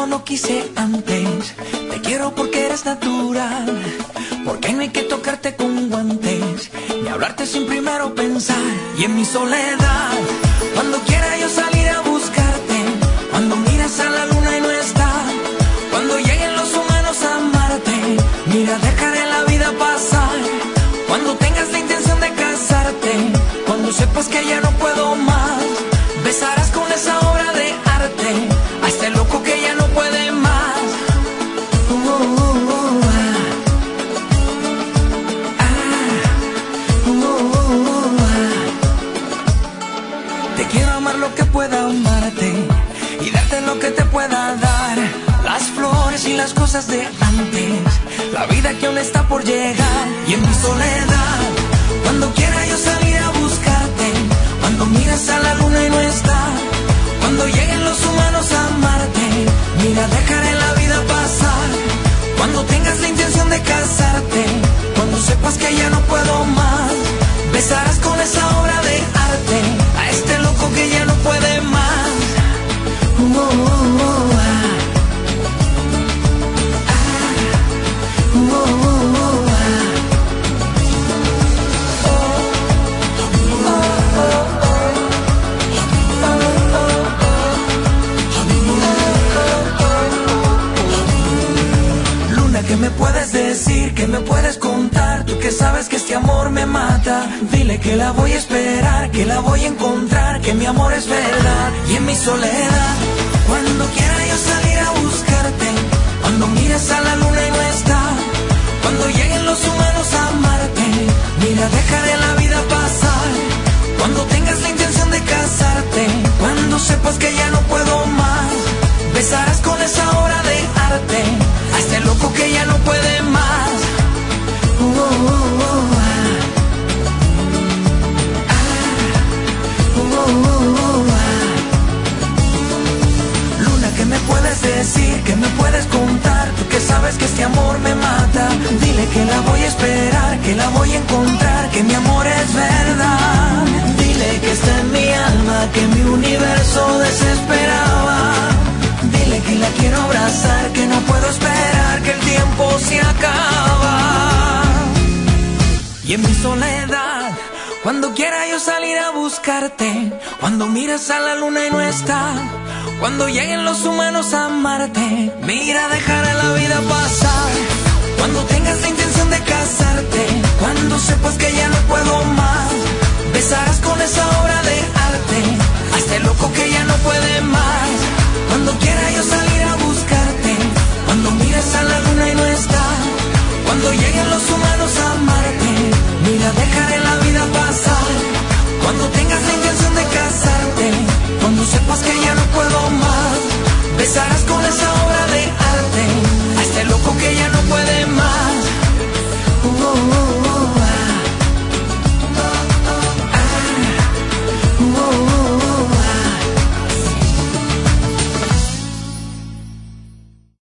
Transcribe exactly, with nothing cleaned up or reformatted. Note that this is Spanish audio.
como no quise antes. Te quiero porque eres natural, porque no hay que tocarte con guantes, ni hablarte sin primero pensar. Y en mi soledad, cuando quiera yo salir a buscarte, cuando miras a la luna y no está, cuando lleguen los humanos a amarte, mira, dejaré la vida pasar. Cuando tengas la intención de casarte, cuando sepas que ya no puedo más, besarás con esa obra de arte a este loco que ya no puede más. Uh, uh, uh, ah, ah, uh, uh, ah. Te quiero amar lo que pueda amarte y darte lo que te pueda dar, las flores y las cosas de antes, la vida que aún está por llegar. Y en mi soledad, cuando quiera yo salir a buscarte, cuando miras a la luna y no está, cuando lleguen los humanos a amarte, mira, dejaré la vida pasar. Cuando tengas la intención de casarte, cuando sepas que ya no puedo más, besarás con esa obra de arte a este loco que ya no puede más. Uh, uh, uh, ah. Ah, uh, uh, ah. ¿Qué me puedes decir? ¿Qué me puedes contar? Tú que sabes que este amor me mata. Dile que la voy a esperar, que la voy a encontrar, que mi amor es verdad. Y en mi soledad, cuando quiera yo salir a buscarte, cuando mires a la luna y no está, cuando lleguen los humanos a amarte, mira, dejaré la vida pasar. Cuando tengas la intención de casarte, cuando sepas que ya no puedo más, besarás con esa obra de arte a este loco que ya no puede más. Uh, uh, uh, ah. Ah, uh, uh, ah. Luna, ¿qué me puedes decir? ¿Qué me puedes contar? Tú que sabes que este amor me mata. Dile que la voy a esperar, que la voy a encontrar, que mi amor es verdad. Dile que está en mi alma, que mi universo desesperaba. Dile que la quiero abrazar, que no puedo esperar, que el tiempo se acaba. Y en mi soledad, cuando quiera yo salir a buscarte, cuando miras a la luna y no está, cuando lleguen los humanos a amarte, mira, dejaré la vida pasar.